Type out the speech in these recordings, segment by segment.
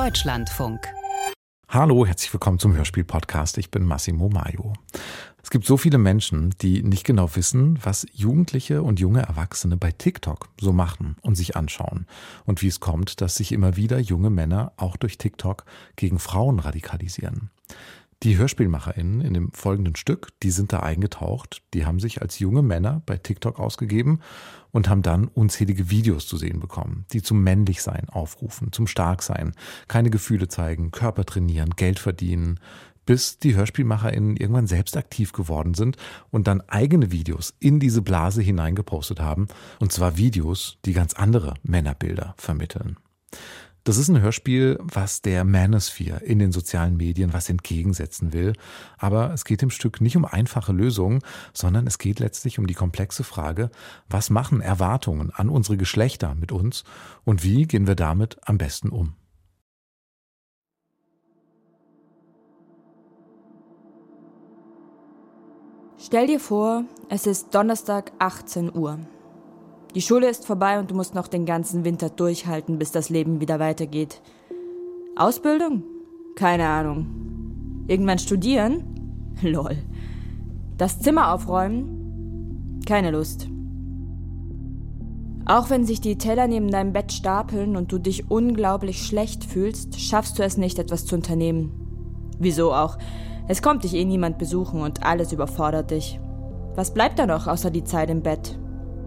Deutschlandfunk. Hallo, herzlich willkommen zum Hörspiel-Podcast. Ich bin Massimo Maio. Es gibt so viele Menschen, die nicht genau wissen, was Jugendliche und junge Erwachsene bei TikTok so machen und sich anschauen. Und wie es kommt, dass sich immer wieder junge Männer auch durch TikTok gegen Frauen radikalisieren. Die HörspielmacherInnen in dem folgenden Stück, die sind da eingetaucht. Die haben sich als junge Männer bei TikTok ausgegeben und haben dann unzählige Videos zu sehen bekommen, die zum Männlichsein aufrufen, zum Starksein, keine Gefühle zeigen, Körper trainieren, Geld verdienen, bis die HörspielmacherInnen irgendwann selbst aktiv geworden sind und dann eigene Videos in diese Blase hineingepostet haben. Und zwar Videos, die ganz andere Männerbilder vermitteln. Das ist ein Hörspiel, was der Manosphere in den sozialen Medien was entgegensetzen will. Aber es geht im Stück nicht um einfache Lösungen, sondern es geht letztlich um die komplexe Frage, was machen Erwartungen an unsere Geschlechter mit uns und wie gehen wir damit am besten um? Stell dir vor, es ist Donnerstag 18 Uhr. Die Schule ist vorbei und du musst noch den ganzen Winter durchhalten, bis das Leben wieder weitergeht. Ausbildung? Keine Ahnung. Irgendwann studieren? Lol. Das Zimmer aufräumen? Keine Lust. Auch wenn sich die Teller neben deinem Bett stapeln und du dich unglaublich schlecht fühlst, schaffst du es nicht, etwas zu unternehmen. Wieso auch? Es kommt dich niemand besuchen und alles überfordert dich. Was bleibt da noch außer die Zeit im Bett?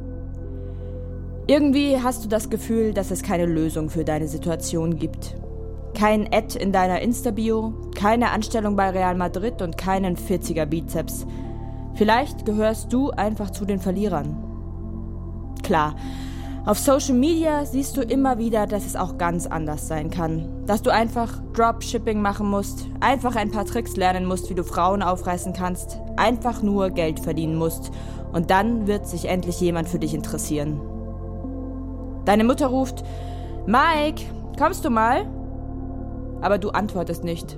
Irgendwie hast du das Gefühl, dass es keine Lösung für deine Situation gibt. Kein Ad in deiner Insta-Bio, keine Anstellung bei Real Madrid und keinen 40er Bizeps. Vielleicht gehörst du einfach zu den Verlierern. Klar, auf Social Media siehst du immer wieder, dass es auch ganz anders sein kann. Dass du einfach Dropshipping machen musst, einfach ein paar Tricks lernen musst, wie du Frauen aufreißen kannst, einfach nur Geld verdienen musst und dann wird sich endlich jemand für dich interessieren. Deine Mutter ruft, Mike, kommst du mal? Aber du antwortest nicht.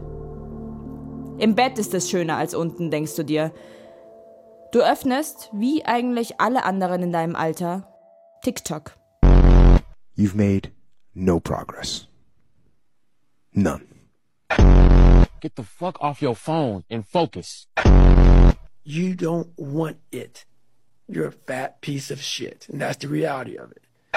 Im Bett ist es schöner als unten, denkst du dir. Du öffnest, wie eigentlich alle anderen in deinem Alter, TikTok. You've made no progress. None. Get the fuck off your phone and focus. You don't want it. You're a fat piece of shit, and that's the reality of it.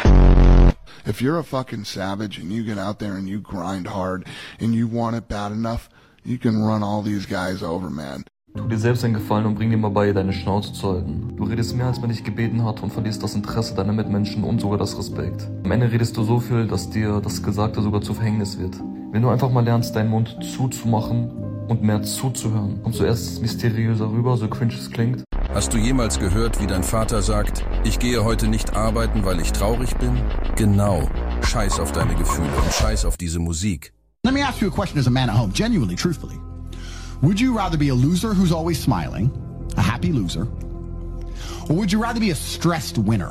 If you're a fucking savage and you get out there and you grind hard and you want it bad enough, you can run all these guys over, man. Tu dir selbst einen Gefallen und bring dir mal bei, deine Schnauze zu halten. Du redest mehr, als man dich gebeten hat und verlierst das Interesse deiner Mitmenschen und sogar das Respekt. Am Ende redest du so viel, dass dir das Gesagte sogar zu Verhängnis wird. Wenn du einfach mal lernst, deinen Mund zuzumachen und mehr zuzuhören, kommst du erst mysteriöser rüber, so cringe es klingt. Hast du jemals gehört, wie dein Vater sagt, ich gehe heute nicht arbeiten, weil ich traurig bin? Genau. Scheiß auf deine Gefühle und scheiß auf diese Musik. Let me ask you a question as a man at home, genuinely, truthfully. Would you rather be a loser who's always smiling, a happy loser, or would you rather be a stressed winner?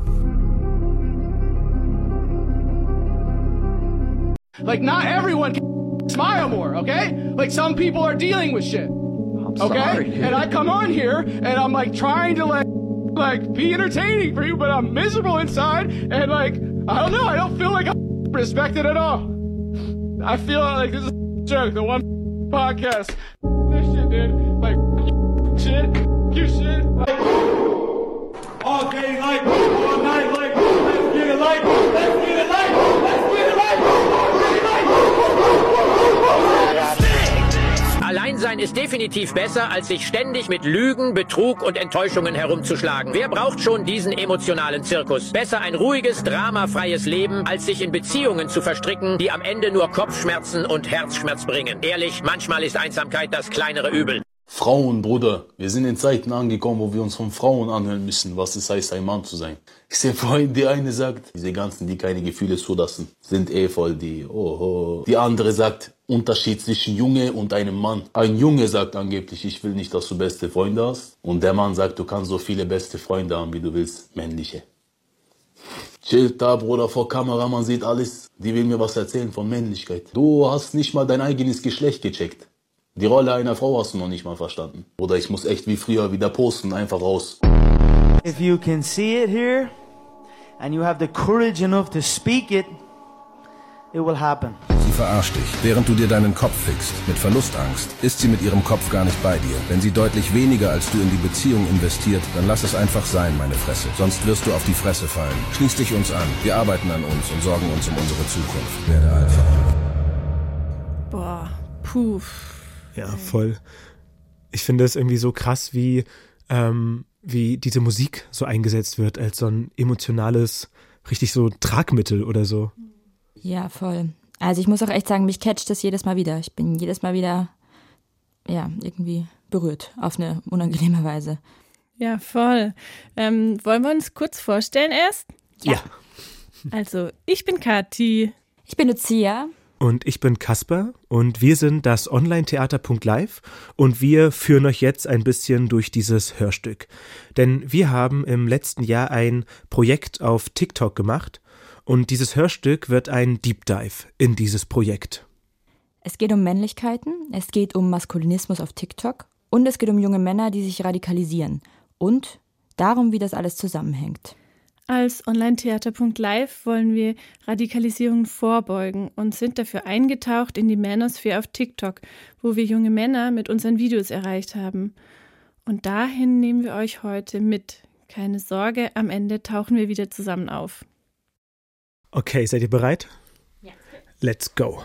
Like, not everyone can smile more, okay? Like, some people are dealing with shit. Okay? Sorry. And I come on here and I'm like trying to like be entertaining for you, but I'm miserable inside and like, I don't know, I don't feel like I'm respected at all. I feel like this is a joke, the one podcast. This shit, dude. Like, shit, you shit. Like, all day, like, all night, like, let's get it, like, let's get it, like, let's get it, like, all day, like. Alleinsein ist definitiv besser, als sich ständig mit Lügen, Betrug und Enttäuschungen herumzuschlagen. Wer braucht schon diesen emotionalen Zirkus? Besser ein ruhiges, dramafreies Leben, als sich in Beziehungen zu verstricken, die am Ende nur Kopfschmerzen und Herzschmerz bringen. Ehrlich, manchmal ist Einsamkeit das kleinere Übel. Frauen, Bruder, wir sind in Zeiten angekommen, wo wir uns von Frauen anhören müssen, was es heißt, ein Mann zu sein. Ich sehe vorhin, die eine sagt, diese ganzen, die keine Gefühle zulassen, sind voll die, oh. Die andere sagt, Unterschied zwischen Junge und einem Mann. Ein Junge sagt angeblich, ich will nicht, dass du beste Freunde hast. Und der Mann sagt, du kannst so viele beste Freunde haben, wie du willst, männliche. Chillt da, Bruder, vor Kamera, man sieht alles. Die will mir was erzählen von Männlichkeit. Du hast nicht mal dein eigenes Geschlecht gecheckt. Die Rolle einer Frau hast du noch nicht mal verstanden. Oder ich muss echt wie früher wieder posten, einfach raus. If you can see it here and you have the courage enough to speak it, it will happen. Sie verarscht dich. Während du dir deinen Kopf fickst, mit Verlustangst, ist sie mit ihrem Kopf gar nicht bei dir. Wenn sie deutlich weniger als du in die Beziehung investiert, dann lass es einfach sein, meine Fresse. Sonst wirst du auf die Fresse fallen. Schließ dich uns an. Wir arbeiten an uns und sorgen uns um unsere Zukunft. Werde Alpha. Boah, puh. Ja, voll. Ich finde es irgendwie so krass, wie diese Musik so eingesetzt wird als so ein emotionales, richtig so Tragmittel oder so. Ja, voll. Also ich muss auch echt sagen, mich catcht das jedes Mal wieder. Ich bin jedes Mal wieder, ja, irgendwie berührt auf eine unangenehme Weise. Ja, voll. Wollen wir uns kurz vorstellen erst? Ja. Also, ich bin Kathi. Ich bin Lucia. Und ich bin Kasper und wir sind das Online-Theater.live und wir führen euch jetzt ein bisschen durch dieses Hörstück. Denn wir haben im letzten Jahr ein Projekt auf TikTok gemacht und dieses Hörstück wird ein Deep Dive in dieses Projekt. Es geht um Männlichkeiten, es geht um Maskulinismus auf TikTok und es geht um junge Männer, die sich radikalisieren und darum, wie das alles zusammenhängt. Als Online-Theater.live wollen wir Radikalisierung vorbeugen und sind dafür eingetaucht in die Manosphere auf TikTok, wo wir junge Männer mit unseren Videos erreicht haben. Und dahin nehmen wir euch heute mit. Keine Sorge, am Ende tauchen wir wieder zusammen auf. Okay, seid ihr bereit? Ja. Let's go.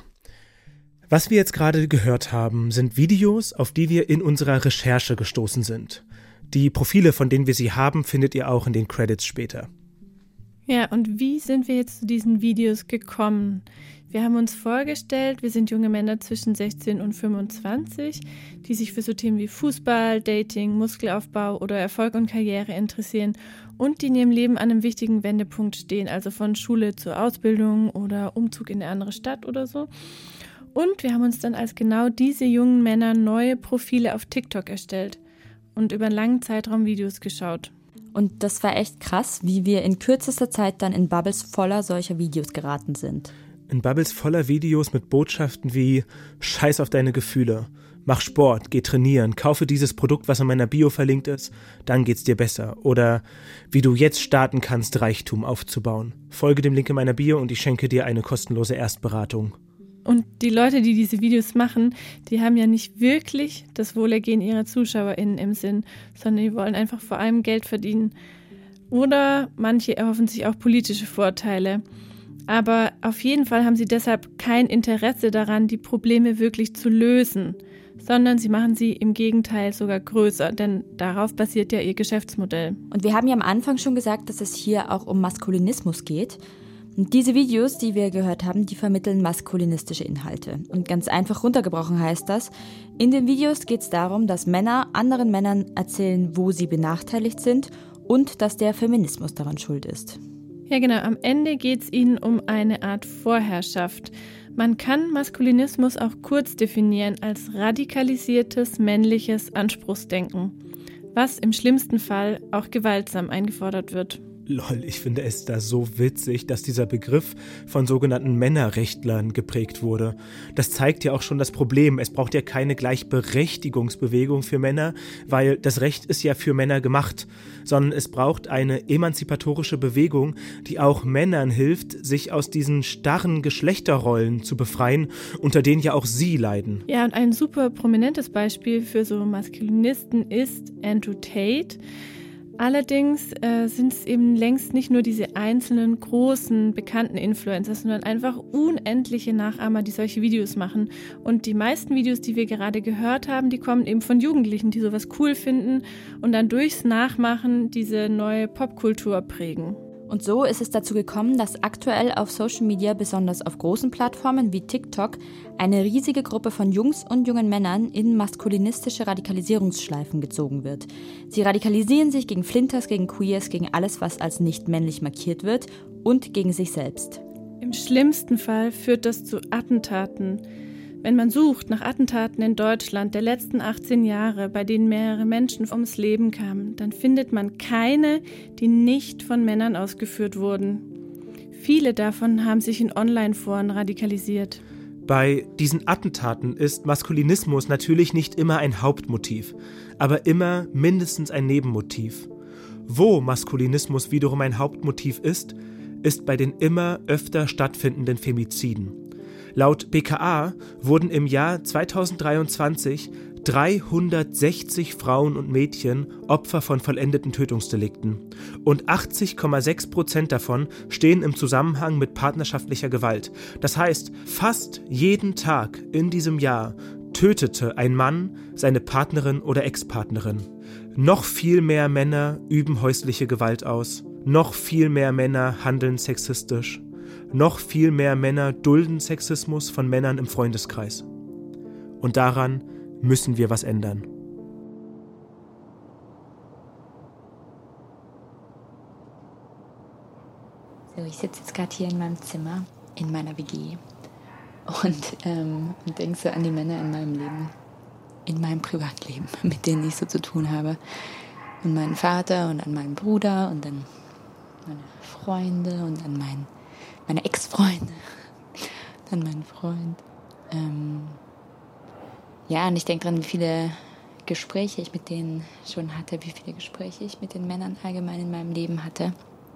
Was wir jetzt gerade gehört haben, sind Videos, auf die wir in unserer Recherche gestoßen sind. Die Profile, von denen wir sie haben, findet ihr auch in den Credits später. Ja, und wie sind wir jetzt zu diesen Videos gekommen? Wir haben uns vorgestellt, wir sind junge Männer zwischen 16 und 25, die sich für so Themen wie Fußball, Dating, Muskelaufbau oder Erfolg und Karriere interessieren und die in ihrem Leben an einem wichtigen Wendepunkt stehen, also von Schule zur Ausbildung oder Umzug in eine andere Stadt oder so. Und wir haben uns dann als genau diese jungen Männer neue Profile auf TikTok erstellt und über einen langen Zeitraum Videos geschaut. Und das war echt krass, wie wir in kürzester Zeit dann in Bubbles voller solcher Videos geraten sind. In Bubbles voller Videos mit Botschaften wie Scheiß auf deine Gefühle, mach Sport, geh trainieren, kaufe dieses Produkt, was in meiner Bio verlinkt ist, dann geht's dir besser. Oder wie du jetzt starten kannst, Reichtum aufzubauen. Folge dem Link in meiner Bio und ich schenke dir eine kostenlose Erstberatung. Und die Leute, die diese Videos machen, die haben ja nicht wirklich das Wohlergehen ihrer ZuschauerInnen im Sinn, sondern die wollen einfach vor allem Geld verdienen. Oder manche erhoffen sich auch politische Vorteile. Aber auf jeden Fall haben sie deshalb kein Interesse daran, die Probleme wirklich zu lösen, sondern sie machen sie im Gegenteil sogar größer, denn darauf basiert ja ihr Geschäftsmodell. Und wir haben ja am Anfang schon gesagt, dass es hier auch um Maskulinismus geht. Und diese Videos, die wir gehört haben, die vermitteln maskulinistische Inhalte. Und ganz einfach runtergebrochen heißt das, in den Videos geht es darum, dass Männer anderen Männern erzählen, wo sie benachteiligt sind und dass der Feminismus daran schuld ist. Ja genau, am Ende geht es ihnen um eine Art Vorherrschaft. Man kann Maskulinismus auch kurz definieren als radikalisiertes männliches Anspruchsdenken, was im schlimmsten Fall auch gewaltsam eingefordert wird. Lol, ich finde es da so witzig, dass dieser Begriff von sogenannten Männerrechtlern geprägt wurde. Das zeigt ja auch schon das Problem. Es braucht ja keine Gleichberechtigungsbewegung für Männer, weil das Recht ist ja für Männer gemacht, sondern es braucht eine emanzipatorische Bewegung, die auch Männern hilft, sich aus diesen starren Geschlechterrollen zu befreien, unter denen ja auch sie leiden. Ja, und ein super prominentes Beispiel für so Maskulinisten ist Andrew Tate. Allerdings sind es eben längst nicht nur diese einzelnen großen, bekannten Influencer, sondern einfach unendliche Nachahmer, die solche Videos machen. Und die meisten Videos, die wir gerade gehört haben, die kommen eben von Jugendlichen, die sowas cool finden und dann durchs Nachmachen diese neue Popkultur prägen. Und so ist es dazu gekommen, dass aktuell auf Social Media, besonders auf großen Plattformen wie TikTok, eine riesige Gruppe von Jungs und jungen Männern in maskulinistische Radikalisierungsschleifen gezogen wird. Sie radikalisieren sich gegen Flinters, gegen Queers, gegen alles, was als nicht männlich markiert wird und gegen sich selbst. Im schlimmsten Fall führt das zu Attentaten. Wenn man sucht nach Attentaten in Deutschland der letzten 18 Jahre, bei denen mehrere Menschen ums Leben kamen, dann findet man keine, die nicht von Männern ausgeführt wurden. Viele davon haben sich in Online-Foren radikalisiert. Bei diesen Attentaten ist Maskulinismus natürlich nicht immer ein Hauptmotiv, aber immer mindestens ein Nebenmotiv. Wo Maskulinismus wiederum ein Hauptmotiv ist bei den immer öfter stattfindenden Femiziden. Laut BKA wurden im Jahr 2023 360 Frauen und Mädchen Opfer von vollendeten Tötungsdelikten. Und 80,6% davon stehen im Zusammenhang mit partnerschaftlicher Gewalt. Das heißt, fast jeden Tag in diesem Jahr tötete ein Mann seine Partnerin oder Ex-Partnerin. Noch viel mehr Männer üben häusliche Gewalt aus. Noch viel mehr Männer handeln sexistisch. Noch viel mehr Männer dulden Sexismus von Männern im Freundeskreis. Und daran müssen wir was ändern. So, ich sitze jetzt gerade hier in meinem Zimmer, in meiner WG und denke so an die Männer in meinem Leben, in meinem Privatleben, mit denen ich so zu tun habe. An meinen Vater und an meinen Bruder und an meine Freunde und an meine Ex-Freunde, an meinen Freund. Ja, und ich denke dran, wie viele Gespräche ich mit denen schon hatte, wie viele Gespräche ich mit den Männern allgemein in meinem Leben hatte.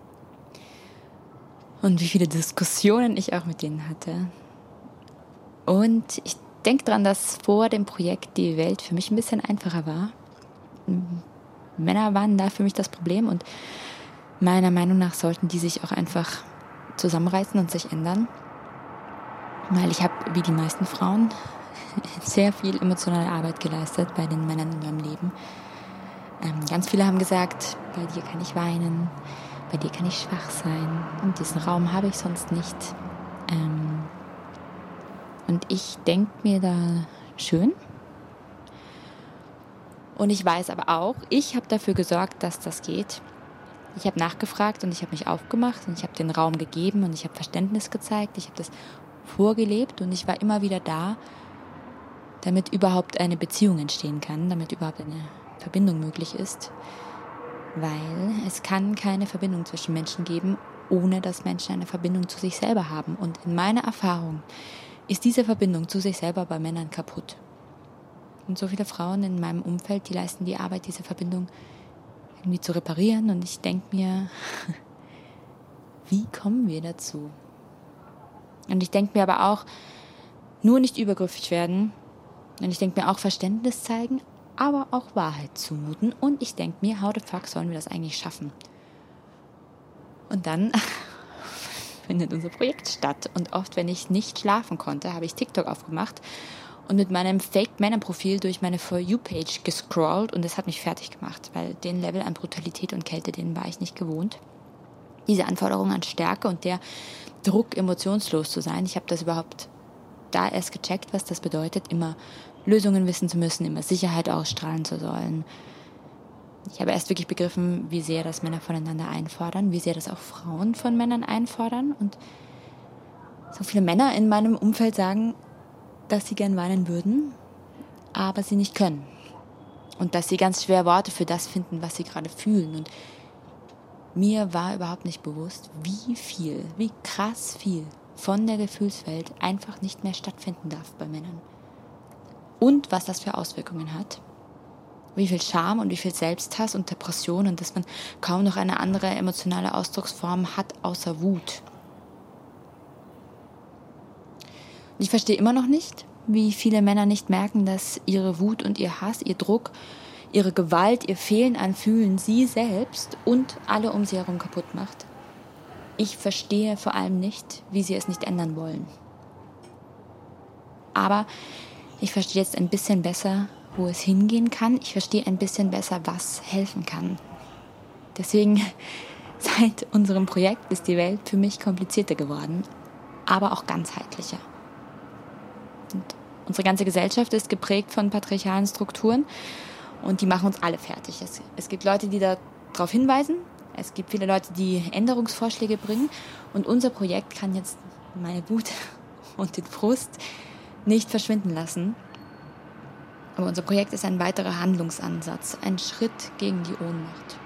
Und wie viele Diskussionen ich auch mit denen hatte. Und ich denke dran, dass vor dem Projekt die Welt für mich ein bisschen einfacher war. Männer waren da für mich das Problem und meiner Meinung nach sollten die sich auch einfach zusammenreißen und sich ändern. Weil ich habe, wie die meisten Frauen, sehr viel emotionale Arbeit geleistet bei den Männern in meinem Leben. Ganz viele haben gesagt, bei dir kann ich weinen, bei dir kann ich schwach sein und diesen Raum habe ich sonst nicht. Und ich denke mir da schön. Und ich weiß aber auch, ich habe dafür gesorgt, dass das geht. Ich habe nachgefragt und ich habe mich aufgemacht und ich habe den Raum gegeben und ich habe Verständnis gezeigt, ich habe das vorgelebt und ich war immer wieder da, damit überhaupt eine Beziehung entstehen kann, damit überhaupt eine Verbindung möglich ist. Weil es kann keine Verbindung zwischen Menschen geben, ohne dass Menschen eine Verbindung zu sich selber haben. Und in meiner Erfahrung ist diese Verbindung zu sich selber bei Männern kaputt. Und so viele Frauen in meinem Umfeld, die leisten die Arbeit, diese Verbindung irgendwie zu reparieren. Und ich denke mir, wie kommen wir dazu? Und ich denke mir aber auch, nur nicht übergriffig werden. Und ich denke mir auch Verständnis zeigen, aber auch Wahrheit zumuten. Und ich denke mir, how the fuck sollen wir das eigentlich schaffen? Und dann findet unser Projekt statt. Und oft, wenn ich nicht schlafen konnte, habe ich TikTok aufgemacht und mit meinem Fake-Männer-Profil durch meine For You-Page gescrollt. Und das hat mich fertig gemacht, weil den Level an Brutalität und Kälte, den war ich nicht gewohnt. Diese Anforderung an Stärke und der Druck, emotionslos zu sein. Ich habe das überhaupt da erst gecheckt, was das bedeutet, immer Lösungen wissen zu müssen, immer Sicherheit ausstrahlen zu sollen. Ich habe erst wirklich begriffen, wie sehr das Männer voneinander einfordern, wie sehr das auch Frauen von Männern einfordern. Und so viele Männer in meinem Umfeld sagen, dass sie gern weinen würden, aber sie nicht können. Und dass sie ganz schwer Worte für das finden, was sie gerade fühlen. Und mir war überhaupt nicht bewusst, wie krass viel von der Gefühlswelt einfach nicht mehr stattfinden darf bei Männern. Und was das für Auswirkungen hat. Wie viel Scham und wie viel Selbsthass und Depression und dass man kaum noch eine andere emotionale Ausdrucksform hat außer Wut. Und ich verstehe immer noch nicht, wie viele Männer nicht merken, dass ihre Wut und ihr Hass, ihr Druck, ihre Gewalt, ihr Fehlen an Fühlen sie selbst und alle um sie herum kaputt macht. Ich verstehe vor allem nicht, wie sie es nicht ändern wollen. Aber ich verstehe jetzt ein bisschen besser, wo es hingehen kann. Ich verstehe ein bisschen besser, was helfen kann. Deswegen, seit unserem Projekt ist die Welt für mich komplizierter geworden, aber auch ganzheitlicher. Und unsere ganze Gesellschaft ist geprägt von patriarchalen Strukturen und die machen uns alle fertig. Es gibt Leute, die darauf hinweisen. Es gibt viele Leute, die Änderungsvorschläge bringen. Und unser Projekt kann jetzt meine Wut und den Frust nicht verschwinden lassen. Aber unser Projekt ist ein weiterer Handlungsansatz, ein Schritt gegen die Ohnmacht.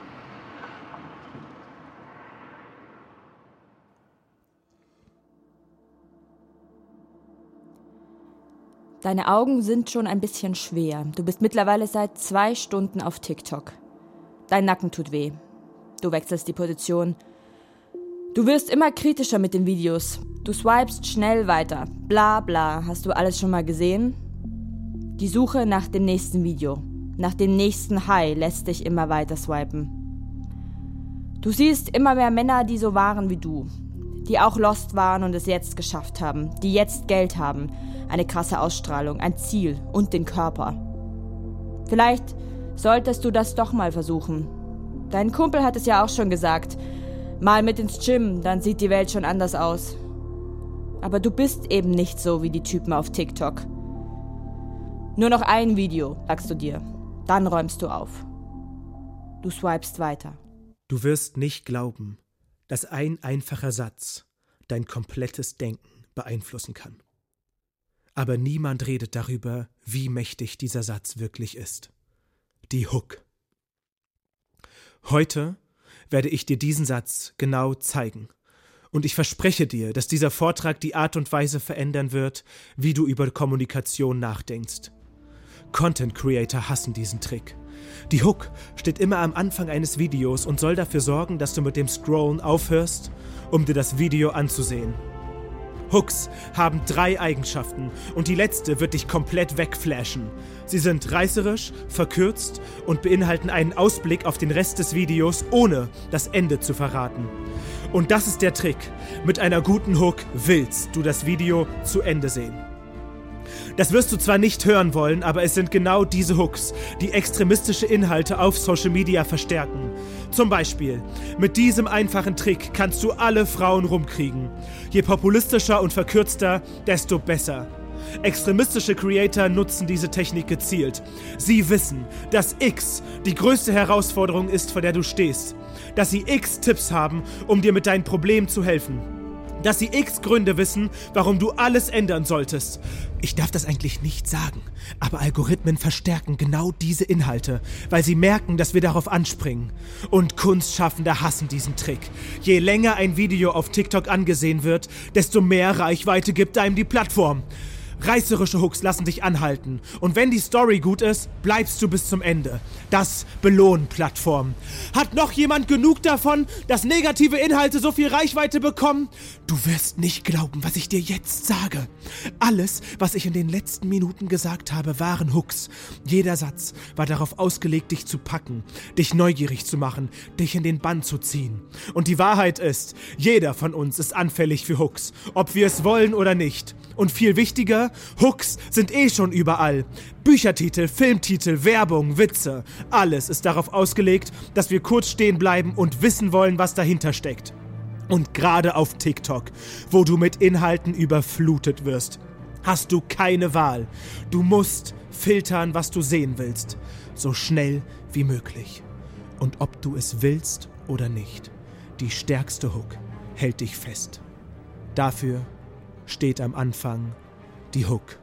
Deine Augen sind schon ein bisschen schwer. Du bist mittlerweile seit 2 Stunden auf TikTok. Dein Nacken tut weh. Du wechselst die Position. Du wirst immer kritischer mit den Videos. Du swipest schnell weiter. Bla bla, hast du alles schon mal gesehen? Die Suche nach dem nächsten Video, nach dem nächsten High lässt dich immer weiter swipen. Du siehst immer mehr Männer, die so waren wie du. Die auch lost waren und es jetzt geschafft haben. Die jetzt Geld haben, eine krasse Ausstrahlung, ein Ziel und den Körper. Vielleicht solltest du das doch mal versuchen. Dein Kumpel hat es ja auch schon gesagt. Mal mit ins Gym, dann sieht die Welt schon anders aus. Aber du bist eben nicht so wie die Typen auf TikTok. Nur noch ein Video, sagst du dir. Dann räumst du auf. Du swipest weiter. Du wirst nicht glauben, dass ein einfacher Satz dein komplettes Denken beeinflussen kann. Aber niemand redet darüber, wie mächtig dieser Satz wirklich ist. Die Hook. Heute werde ich dir diesen Satz genau zeigen. Und ich verspreche dir, dass dieser Vortrag die Art und Weise verändern wird, wie du über Kommunikation nachdenkst. Content Creator hassen diesen Trick. Die Hook steht immer am Anfang eines Videos und soll dafür sorgen, dass du mit dem Scrollen aufhörst, um dir das Video anzusehen. Hooks haben 3 Eigenschaften und die letzte wird dich komplett wegflashen. Sie sind reißerisch, verkürzt und beinhalten einen Ausblick auf den Rest des Videos, ohne das Ende zu verraten. Und das ist der Trick. Mit einer guten Hook willst du das Video zu Ende sehen. Das wirst du zwar nicht hören wollen, aber es sind genau diese Hooks, die extremistische Inhalte auf Social Media verstärken. Zum Beispiel, mit diesem einfachen Trick kannst du alle Frauen rumkriegen. Je populistischer und verkürzter, desto besser. Extremistische Creator nutzen diese Technik gezielt. Sie wissen, dass X die größte Herausforderung ist, vor der du stehst. Dass sie X Tipps haben, um dir mit deinen Problemen zu helfen. Dass sie X Gründe wissen, warum du alles ändern solltest. Ich darf das eigentlich nicht sagen, aber Algorithmen verstärken genau diese Inhalte, weil sie merken, dass wir darauf anspringen. Und Kunstschaffende hassen diesen Trick. Je länger ein Video auf TikTok angesehen wird, desto mehr Reichweite gibt einem die Plattform. Reißerische Hooks lassen dich anhalten. Und wenn die Story gut ist, bleibst du bis zum Ende. Das belohnen Plattformen. Hat noch jemand genug davon, dass negative Inhalte so viel Reichweite bekommen? Du wirst nicht glauben, was ich dir jetzt sage. Alles, was ich in den letzten Minuten gesagt habe, waren Hooks. Jeder Satz war darauf ausgelegt, dich zu packen, dich neugierig zu machen, dich in den Bann zu ziehen. Und die Wahrheit ist, jeder von uns ist anfällig für Hooks, ob wir es wollen oder nicht. Und viel wichtiger, Hooks sind schon überall. Büchertitel, Filmtitel, Werbung, Witze. Alles ist darauf ausgelegt, dass wir kurz stehen bleiben und wissen wollen, was dahinter steckt. Und gerade auf TikTok, wo du mit Inhalten überflutet wirst, hast du keine Wahl. Du musst filtern, was du sehen willst. So schnell wie möglich. Und ob du es willst oder nicht, die stärkste Hook hält dich fest. Dafür steht am Anfang die Hook.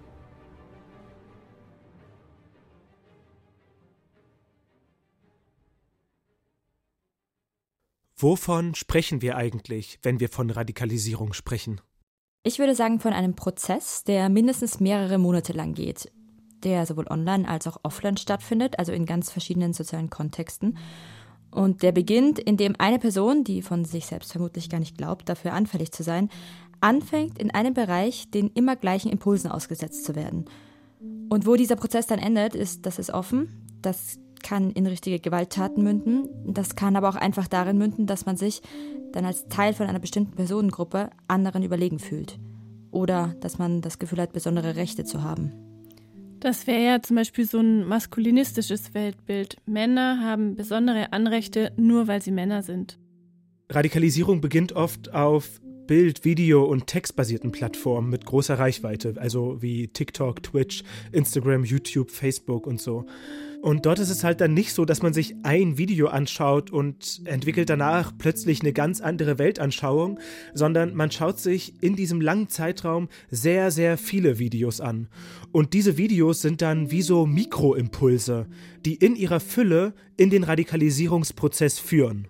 Wovon sprechen wir eigentlich, wenn wir von Radikalisierung sprechen? Ich würde sagen von einem Prozess, der mindestens mehrere Monate lang geht, der sowohl online als auch offline stattfindet, also in ganz verschiedenen sozialen Kontexten. Und der beginnt, indem eine Person, die von sich selbst vermutlich gar nicht glaubt, dafür anfällig zu sein, anfängt, in einem Bereich den immer gleichen Impulsen ausgesetzt zu werden. Und wo dieser Prozess dann endet, das ist offen. Das kann in richtige Gewalttaten münden. Das kann aber auch einfach darin münden, dass man sich dann als Teil von einer bestimmten Personengruppe anderen überlegen fühlt. Oder dass man das Gefühl hat, besondere Rechte zu haben. Das wäre ja zum Beispiel so ein maskulinistisches Weltbild. Männer haben besondere Anrechte, nur weil sie Männer sind. Radikalisierung beginnt oft auf Bild-, Video- und textbasierten Plattformen mit großer Reichweite, also wie TikTok, Twitch, Instagram, YouTube, Facebook und so. Und dort ist es halt dann nicht so, dass man sich ein Video anschaut und entwickelt danach plötzlich eine ganz andere Weltanschauung, sondern man schaut sich in diesem langen Zeitraum sehr, sehr viele Videos an. Und diese Videos sind dann wie so Mikroimpulse, die in ihrer Fülle in den Radikalisierungsprozess führen.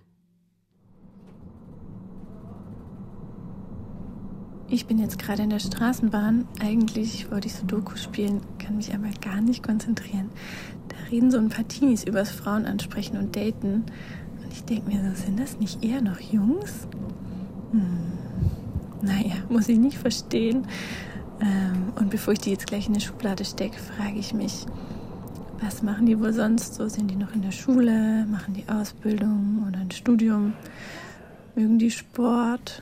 Ich bin jetzt gerade in der Straßenbahn. Eigentlich wollte ich Sudoku spielen, kann mich aber gar nicht konzentrieren. Da reden so ein paar Teenies übers Frauenansprechen und Daten. Und ich denke mir so, sind das nicht eher noch Jungs? Naja, muss ich nicht verstehen. Und bevor ich die jetzt gleich in eine Schublade stecke, frage ich mich, was machen die wohl sonst so? Sind die noch in der Schule? Machen die Ausbildung oder ein Studium? Mögen die Sport?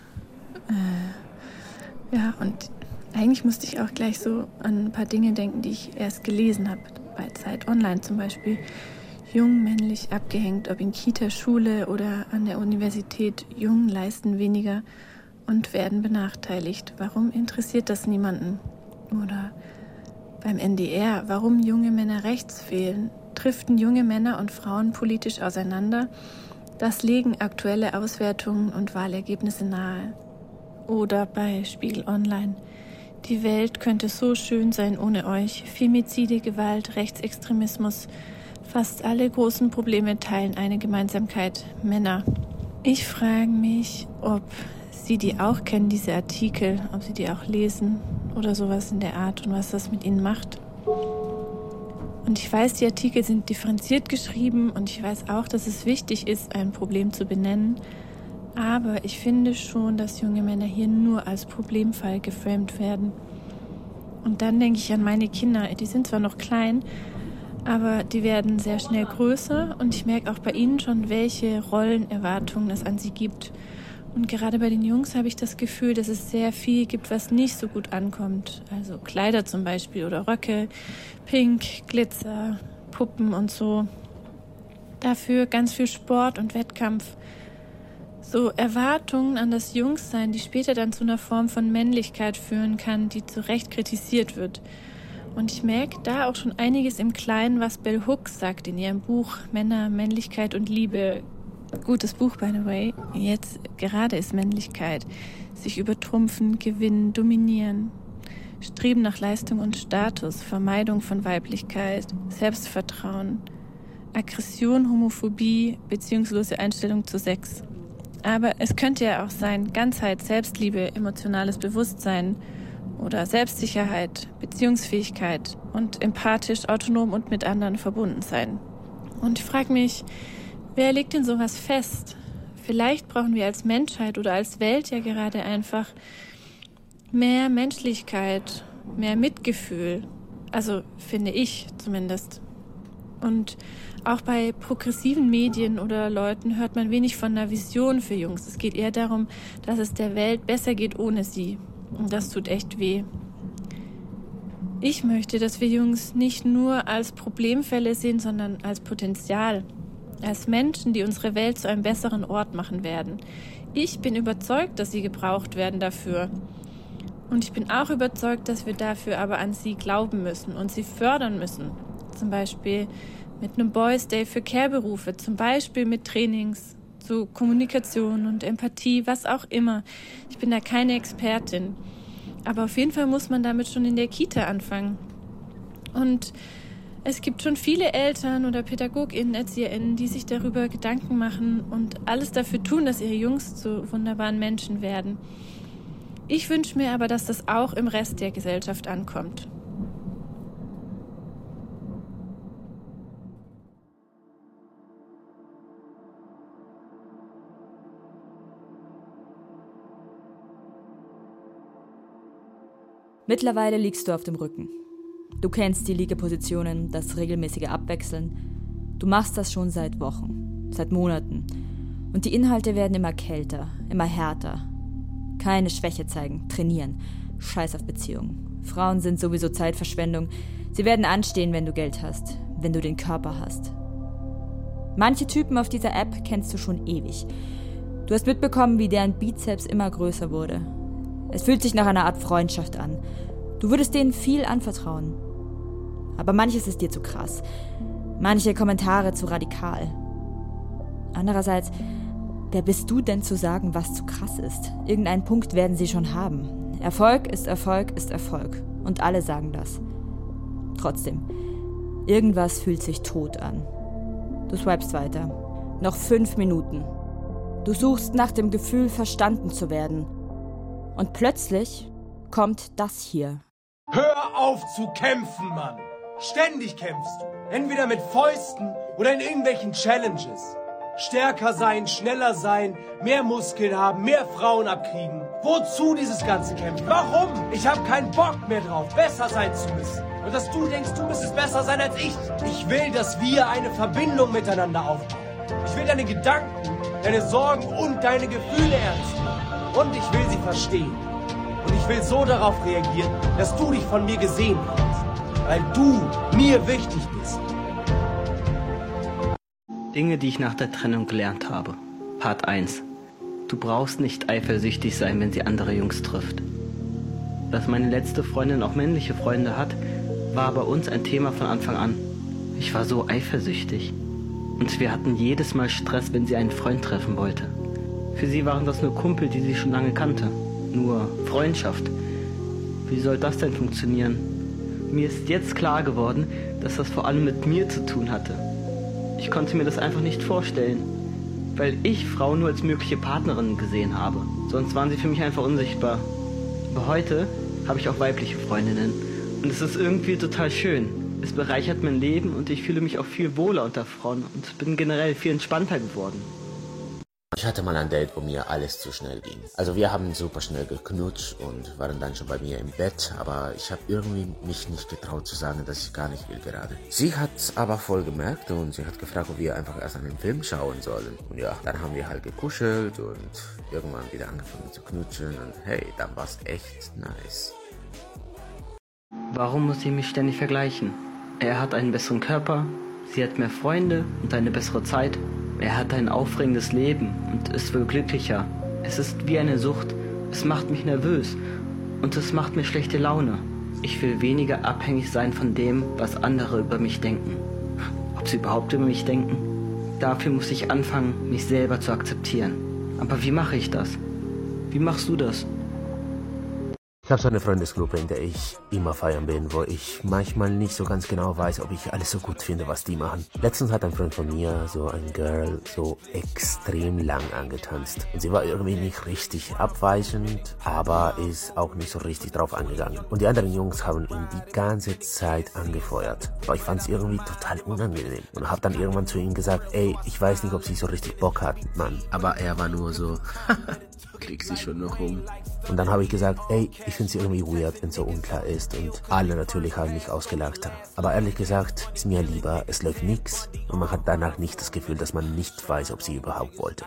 Ja, und eigentlich musste ich auch gleich so an ein paar Dinge denken, die ich erst gelesen habe. Bei Zeit Online zum Beispiel. Jung, männlich, abgehängt, ob in Kita, Schule oder an der Universität. Jungen leisten weniger und werden benachteiligt. Warum interessiert das niemanden? Oder beim NDR, warum junge Männer rechts wählen? Driften junge Männer und Frauen politisch auseinander? Das legen aktuelle Auswertungen und Wahlergebnisse nahe. Oder bei Spiegel Online. Die Welt könnte so schön sein ohne euch. Femizide, Gewalt, Rechtsextremismus. Fast alle großen Probleme teilen eine Gemeinsamkeit. Männer. Ich frage mich, ob Sie die auch kennen, diese Artikel, ob Sie die auch lesen oder sowas in der Art und was das mit Ihnen macht. Und ich weiß, die Artikel sind differenziert geschrieben und ich weiß auch, dass es wichtig ist, ein Problem zu benennen. Aber ich finde schon, dass junge Männer hier nur als Problemfall geframed werden. Und dann denke ich an meine Kinder. Die sind zwar noch klein, aber die werden sehr schnell größer und ich merke auch bei ihnen schon, welche Rollenerwartungen es an sie gibt. Und gerade bei den Jungs habe ich das Gefühl, dass es sehr viel gibt, was nicht so gut ankommt. Also Kleider zum Beispiel oder Röcke, Pink, Glitzer, Puppen und so. Dafür ganz viel Sport und Wettkampf. So Erwartungen an das Jungssein, die später dann zu einer Form von Männlichkeit führen kann, die zu Recht kritisiert wird. Und ich merke da auch schon einiges im Kleinen, was Bell Hooks sagt in ihrem Buch Männer, Männlichkeit und Liebe. Gutes Buch, by the way. Jetzt gerade ist Männlichkeit. Sich übertrumpfen, gewinnen, dominieren. Streben nach Leistung und Status, Vermeidung von Weiblichkeit, Selbstvertrauen, Aggression, Homophobie, beziehungslose Einstellung zu Sex. Aber es könnte ja auch sein, Ganzheit, Selbstliebe, emotionales Bewusstsein oder Selbstsicherheit, Beziehungsfähigkeit und empathisch, autonom und mit anderen verbunden sein. Und ich frage mich, wer legt denn sowas fest? Vielleicht brauchen wir als Menschheit oder als Welt ja gerade einfach mehr Menschlichkeit, mehr Mitgefühl. Also finde ich zumindest. Und auch bei progressiven Medien oder Leuten hört man wenig von einer Vision für Jungs. Es geht eher darum, dass es der Welt besser geht ohne sie. Und das tut echt weh. Ich möchte, dass wir Jungs nicht nur als Problemfälle sehen, sondern als Potenzial. Als Menschen, die unsere Welt zu einem besseren Ort machen werden. Ich bin überzeugt, dass sie gebraucht werden dafür. Und ich bin auch überzeugt, dass wir dafür aber an sie glauben müssen und sie fördern müssen. Zum Beispiel mit einem Boys Day für Care-Berufe, zum Beispiel mit Trainings zu Kommunikation und Empathie, was auch immer. Ich bin da keine Expertin. Aber auf jeden Fall muss man damit schon in der Kita anfangen. Und es gibt schon viele Eltern oder PädagogInnen, ErzieherInnen, die sich darüber Gedanken machen und alles dafür tun, dass ihre Jungs zu wunderbaren Menschen werden. Ich wünsche mir aber, dass das auch im Rest der Gesellschaft ankommt. Mittlerweile liegst du auf dem Rücken. Du kennst die Liegepositionen, das regelmäßige Abwechseln. Du machst das schon seit Wochen, seit Monaten. Und die Inhalte werden immer kälter, immer härter. Keine Schwäche zeigen, trainieren. Scheiß auf Beziehungen. Frauen sind sowieso Zeitverschwendung. Sie werden anstehen, wenn du Geld hast, wenn du den Körper hast. Manche Typen auf dieser App kennst du schon ewig. Du hast mitbekommen, wie deren Bizeps immer größer wurde. Es fühlt sich nach einer Art Freundschaft an. Du würdest denen viel anvertrauen. Aber manches ist dir zu krass. Manche Kommentare zu radikal. Andererseits, wer bist du denn zu sagen, was zu krass ist? Irgendeinen Punkt werden sie schon haben. Erfolg ist Erfolg ist Erfolg. Und alle sagen das. Trotzdem, irgendwas fühlt sich tot an. Du swipest weiter. Noch 5 Minuten. Du suchst nach dem Gefühl, verstanden zu werden. Und plötzlich kommt das hier. Hör auf zu kämpfen, Mann! Ständig kämpfst du. Entweder mit Fäusten oder in irgendwelchen Challenges. Stärker sein, schneller sein, mehr Muskeln haben, mehr Frauen abkriegen. Wozu dieses ganze Kämpfen? Warum? Ich habe keinen Bock mehr drauf, besser sein zu müssen. Und dass du denkst, du müsstest besser sein als ich. Ich will, dass wir eine Verbindung miteinander aufbauen. Ich will deine Gedanken, deine Sorgen und deine Gefühle ernst nehmen. Und ich will sie verstehen. Und ich will so darauf reagieren, dass du dich von mir gesehen fühlst. Weil du mir wichtig bist. Dinge, die ich nach der Trennung gelernt habe. Part 1. Du brauchst nicht eifersüchtig sein, wenn sie andere Jungs trifft. Dass meine letzte Freundin auch männliche Freunde hat, war bei uns ein Thema von Anfang an. Ich war so eifersüchtig. Und wir hatten jedes Mal Stress, wenn sie einen Freund treffen wollte. Für sie waren das nur Kumpel, die sie schon lange kannte. Nur Freundschaft. Wie soll das denn funktionieren? Mir ist jetzt klar geworden, dass das vor allem mit mir zu tun hatte. Ich konnte mir das einfach nicht vorstellen, weil ich Frauen nur als mögliche Partnerinnen gesehen habe. Sonst waren sie für mich einfach unsichtbar. Aber heute habe ich auch weibliche Freundinnen und es ist irgendwie total schön. Es bereichert mein Leben und ich fühle mich auch viel wohler unter Frauen und bin generell viel entspannter geworden. Ich hatte mal ein Date, wo mir alles zu schnell ging. Also wir haben super schnell geknutscht und waren dann schon bei mir im Bett, aber ich habe irgendwie mich nicht getraut zu sagen, dass ich gar nicht will gerade. Sie hat aber voll gemerkt und sie hat gefragt, ob wir einfach erst einen Film schauen sollen. Und ja, dann haben wir halt gekuschelt und irgendwann wieder angefangen zu knutschen und hey, dann war's echt nice. Warum muss ich mich ständig vergleichen? Er hat einen besseren Körper, sie hat mehr Freunde und eine bessere Zeit. Er hat ein aufregendes Leben und ist wohl glücklicher. Es ist wie eine Sucht. Es macht mich nervös und es macht mir schlechte Laune. Ich will weniger abhängig sein von dem, was andere über mich denken. Ob sie überhaupt über mich denken? Dafür muss ich anfangen, mich selber zu akzeptieren. Aber wie mache ich das? Wie machst du das? Ich habe so eine Freundesgruppe, in der ich immer feiern bin, wo ich manchmal nicht so ganz genau weiß, ob ich alles so gut finde, was die machen. Letztens hat ein Freund von mir so ein Girl so extrem lang angetanzt. Und sie war irgendwie nicht richtig abweichend, aber ist auch nicht so richtig drauf angegangen. Und die anderen Jungs haben ihn die ganze Zeit angefeuert. Aber ich fand es irgendwie total unangenehm. Und habe dann irgendwann zu ihm gesagt, ey, ich weiß nicht, ob sie so richtig Bock hat, Mann. Aber er war nur so, krieg sie schon noch um. Und dann habe ich gesagt, ey, ich finde sie irgendwie weird, wenn es so unklar ist. Und alle natürlich haben mich ausgelacht. Aber ehrlich gesagt, ist mir lieber, es läuft nix. Und man hat danach nicht das Gefühl, dass man nicht weiß, ob sie überhaupt wollte.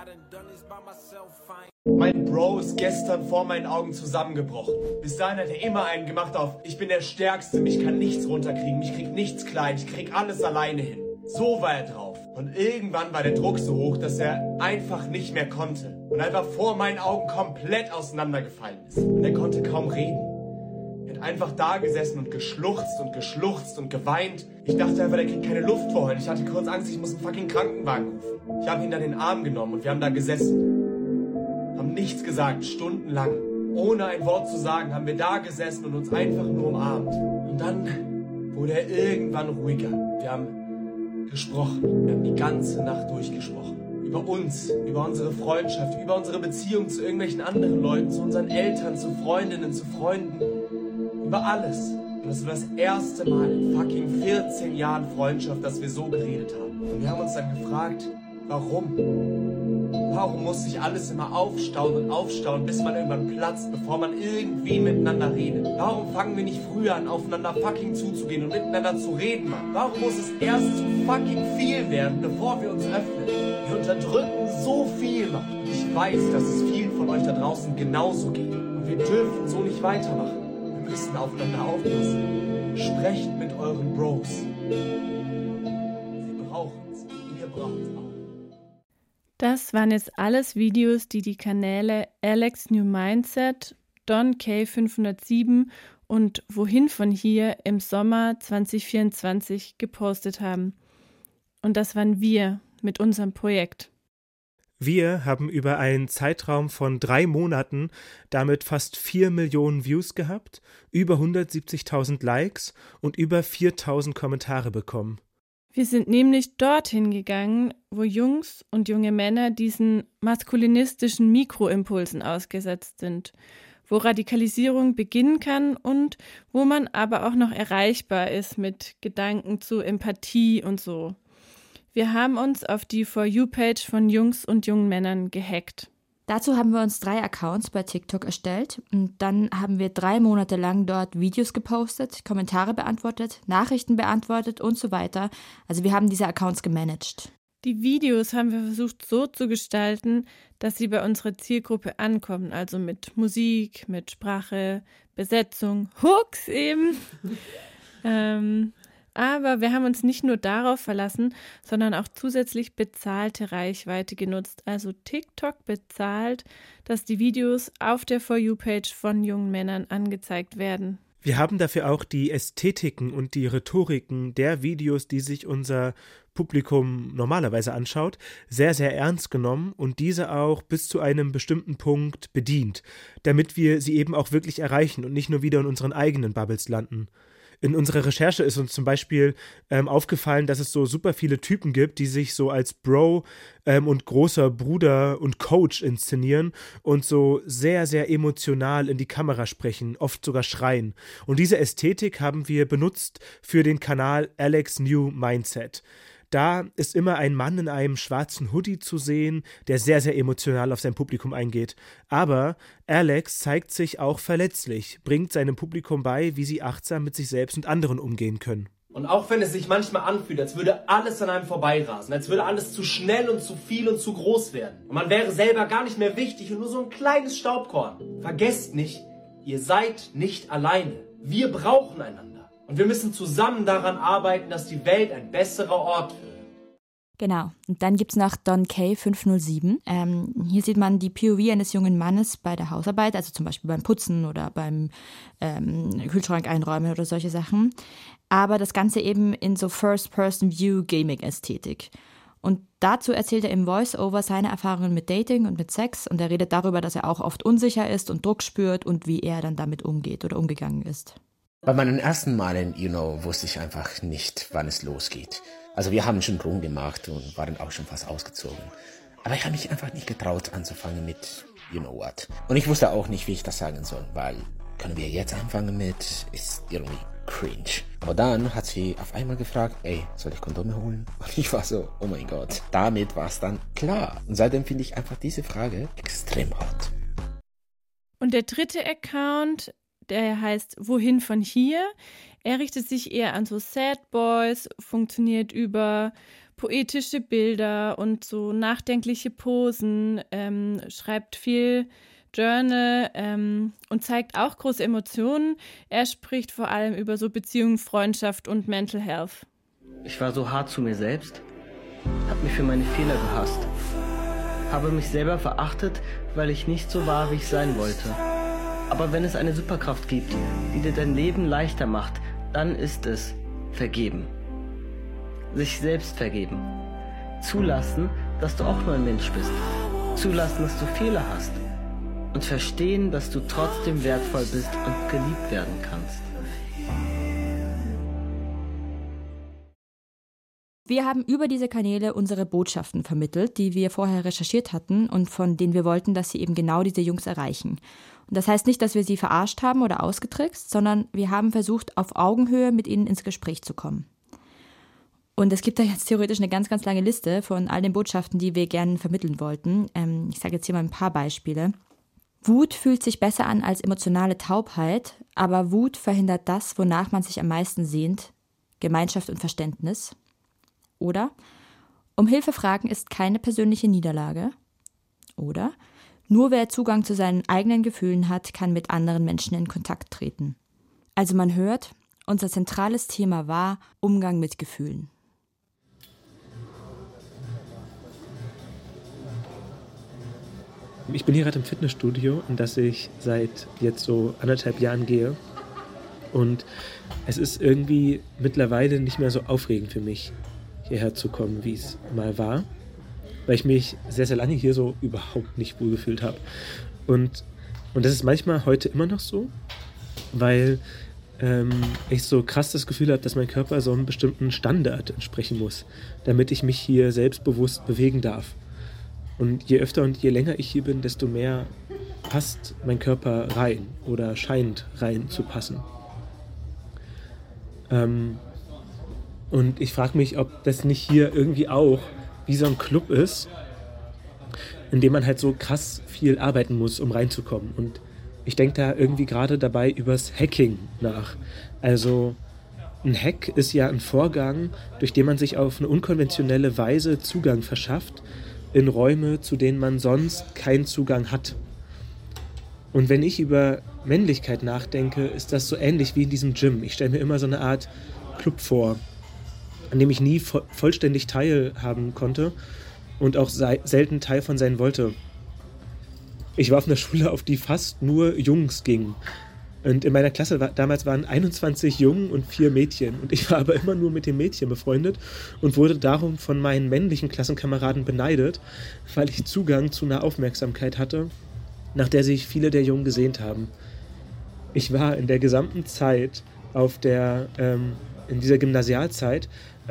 Mein Bro ist gestern vor meinen Augen zusammengebrochen. Bis dahin hat er immer einen gemacht auf, ich bin der Stärkste, mich kann nichts runterkriegen, mich kriegt nichts klein, ich krieg alles alleine hin. So war er drauf. Und irgendwann war der Druck so hoch, dass er einfach nicht mehr konnte. Und einfach vor meinen Augen komplett auseinandergefallen ist. Und er konnte kaum reden. Er hat einfach da gesessen und geschluchzt und geweint. Ich dachte einfach, der kriegt keine Luft vorhin. Ich hatte kurz Angst, ich muss einen fucking Krankenwagen rufen. Ich habe ihn dann in den Arm genommen und wir haben da gesessen. Haben nichts gesagt, stundenlang. Ohne ein Wort zu sagen, haben wir da gesessen und uns einfach nur umarmt. Und dann wurde er irgendwann ruhiger. Wir haben gesprochen. Wir haben die ganze Nacht durchgesprochen. Über uns, über unsere Freundschaft, über unsere Beziehung zu irgendwelchen anderen Leuten, zu unseren Eltern, zu Freundinnen, zu Freunden. Über alles. Und das war das erste Mal in fucking 14 Jahren Freundschaft, dass wir so geredet haben. Und wir haben uns dann gefragt, warum? Warum muss sich alles immer aufstauen, bis man irgendwann platzt, bevor man irgendwie miteinander redet? Warum fangen wir nicht früher an, aufeinander fucking zuzugehen und miteinander zu reden, Mann? Warum muss es erst zu fucking viel werden, bevor wir uns öffnen? Wir unterdrücken so viel, Mann. Ich weiß, dass es vielen von euch da draußen genauso geht. Und wir dürfen so nicht weitermachen. Wir müssen aufeinander aufpassen. Sprecht mit euren Bros. Sie brauchen es. Ihr braucht es auch. Das waren jetzt alles Videos, die die Kanäle Alex New Mindset, Don K507 und Wohin von hier im Sommer 2024 gepostet haben. Und das waren wir mit unserem Projekt. Wir haben über einen Zeitraum von 3 Monaten damit fast 4 Millionen Views gehabt, über 170.000 Likes und über 4.000 Kommentare bekommen. Wir sind nämlich dorthin gegangen, wo Jungs und junge Männer diesen maskulinistischen Mikroimpulsen ausgesetzt sind, wo Radikalisierung beginnen kann und wo man aber auch noch erreichbar ist mit Gedanken zu Empathie und so. Wir haben uns auf die For You-Page von Jungs und jungen Männern gehackt. Dazu haben wir uns 3 Accounts bei TikTok erstellt und dann haben wir 3 Monate lang dort Videos gepostet, Kommentare beantwortet, Nachrichten beantwortet und so weiter. Also wir haben diese Accounts gemanagt. Die Videos haben wir versucht so zu gestalten, dass sie bei unserer Zielgruppe ankommen, also mit Musik, mit Sprache, Besetzung, Hooks eben. Aber wir haben uns nicht nur darauf verlassen, sondern auch zusätzlich bezahlte Reichweite genutzt. Also TikTok bezahlt, dass die Videos auf der For You-Page von jungen Männern angezeigt werden. Wir haben dafür auch die Ästhetiken und die Rhetoriken der Videos, die sich unser Publikum normalerweise anschaut, sehr, sehr ernst genommen und diese auch bis zu einem bestimmten Punkt bedient, damit wir sie eben auch wirklich erreichen und nicht nur wieder in unseren eigenen Bubbles landen. In unserer Recherche ist uns zum Beispiel aufgefallen, dass es so super viele Typen gibt, die sich so als Bro und großer Bruder und Coach inszenieren und so sehr, sehr emotional in die Kamera sprechen, oft sogar schreien. Und diese Ästhetik haben wir benutzt für den Kanal Alex New Mindset. Da ist immer ein Mann in einem schwarzen Hoodie zu sehen, der sehr, sehr emotional auf sein Publikum eingeht. Aber Alex zeigt sich auch verletzlich, bringt seinem Publikum bei, wie sie achtsam mit sich selbst und anderen umgehen können. Und auch wenn es sich manchmal anfühlt, als würde alles an einem vorbeirasen, als würde alles zu schnell und zu viel und zu groß werden. Und man wäre selber gar nicht mehr wichtig und nur so ein kleines Staubkorn. Vergesst nicht, ihr seid nicht alleine. Wir brauchen einander. Und wir müssen zusammen daran arbeiten, dass die Welt ein besserer Ort wird. Genau. Und dann gibt es noch Don K 507. Hier sieht man die POV eines jungen Mannes bei der Hausarbeit, also zum Beispiel beim Putzen oder beim Kühlschrank einräumen oder solche Sachen. Aber das Ganze eben in so First-Person-View-Gaming-Ästhetik. Und dazu erzählt er im Voice-Over seine Erfahrungen mit Dating und mit Sex und er redet darüber, dass er auch oft unsicher ist und Druck spürt und wie er dann damit umgeht oder umgegangen ist. Bei meinen ersten Malen, wusste ich einfach nicht, wann es losgeht. Also wir haben schon rumgemacht und waren auch schon fast ausgezogen. Aber ich habe mich einfach nicht getraut anzufangen mit you know what. Und ich wusste auch nicht, wie ich das sagen soll, weil können wir jetzt anfangen mit, ist irgendwie cringe. Aber dann hat sie auf einmal gefragt, ey, soll ich Kondome holen? Und ich war so, oh mein Gott. Damit war es dann klar. Und seitdem finde ich einfach diese Frage extrem hot. Und der dritte Account, der heißt Wohin von hier. Er richtet sich eher an so Sad Boys, funktioniert über poetische Bilder und so nachdenkliche Posen, schreibt viel Journal und zeigt auch große Emotionen. Er spricht vor allem über so Beziehungen, Freundschaft und Mental Health. Ich war so hart zu mir selbst, habe mich für meine Fehler gehasst, habe mich selber verachtet, weil ich nicht so war, wie ich sein wollte. Aber wenn es eine Superkraft gibt, die dir dein Leben leichter macht, dann ist es vergeben. Sich selbst vergeben. Zulassen, dass du auch nur ein Mensch bist. Zulassen, dass du Fehler hast. Und verstehen, dass du trotzdem wertvoll bist und geliebt werden kannst. Wir haben über diese Kanäle unsere Botschaften vermittelt, die wir vorher recherchiert hatten und von denen wir wollten, dass sie eben genau diese Jungs erreichen. Und das heißt nicht, dass wir sie verarscht haben oder ausgetrickst, sondern wir haben versucht, auf Augenhöhe mit ihnen ins Gespräch zu kommen. Und es gibt da jetzt theoretisch eine ganz, ganz lange Liste von all den Botschaften, die wir gerne vermitteln wollten. Ich sage jetzt hier mal ein paar Beispiele. Wut fühlt sich besser an als emotionale Taubheit, aber Wut verhindert das, wonach man sich am meisten sehnt, Gemeinschaft und Verständnis. Oder um Hilfe fragen ist keine persönliche Niederlage. Oder nur wer Zugang zu seinen eigenen Gefühlen hat, kann mit anderen Menschen in Kontakt treten. Also man hört, unser zentrales Thema war Umgang mit Gefühlen. Ich bin hier gerade im Fitnessstudio, in das ich seit jetzt so 1,5 Jahren gehe. Und es ist irgendwie mittlerweile nicht mehr so aufregend für mich, hierher zu kommen, wie es mal war, weil ich mich sehr, sehr lange hier so überhaupt nicht wohl gefühlt habe. Und das ist manchmal heute immer noch so, weil ich so krass das Gefühl habe, dass mein Körper so einem bestimmten Standard entsprechen muss, damit ich mich hier selbstbewusst bewegen darf. Und je öfter und je länger ich hier bin, desto mehr passt mein Körper rein oder scheint rein zu passen. Und ich frage mich, ob das nicht hier irgendwie auch wie so ein Club ist, in dem man halt so krass viel arbeiten muss, um reinzukommen. Und ich denke da irgendwie gerade dabei übers Hacking nach. Also ein Hack ist ja ein Vorgang, durch den man sich auf eine unkonventionelle Weise Zugang verschafft in Räume, zu denen man sonst keinen Zugang hat. Und wenn ich über Männlichkeit nachdenke, ist das so ähnlich wie in diesem Gym. Ich stelle mir immer so eine Art Club vor, an dem ich nie vollständig teilhaben konnte und auch selten Teil von sein wollte. Ich war auf einer Schule, auf die fast nur Jungs gingen. Und in meiner Klasse damals waren 21 Jungen und 4 Mädchen. Und ich war aber immer nur mit den Mädchen befreundet und wurde darum von meinen männlichen Klassenkameraden beneidet, weil ich Zugang zu einer Aufmerksamkeit hatte, nach der sich viele der Jungen gesehnt haben. Ich war in der gesamten Zeit in dieser Gymnasialzeit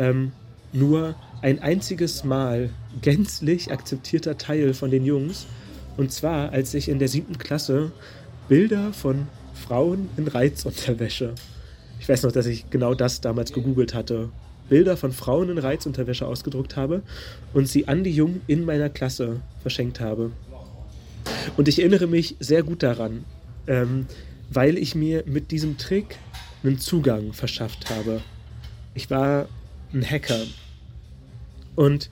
nur ein einziges Mal gänzlich akzeptierter Teil von den Jungs. Und zwar, als ich in der 7. Klasse Bilder von Frauen in Reizunterwäsche. Ich weiß noch, dass ich genau das damals gegoogelt hatte. Bilder von Frauen in Reizunterwäsche ausgedruckt habe und sie an die Jungen in meiner Klasse verschenkt habe. Und ich erinnere mich sehr gut daran, weil ich mir mit diesem Trick einen Zugang verschafft habe. Ich war ein Hacker. Und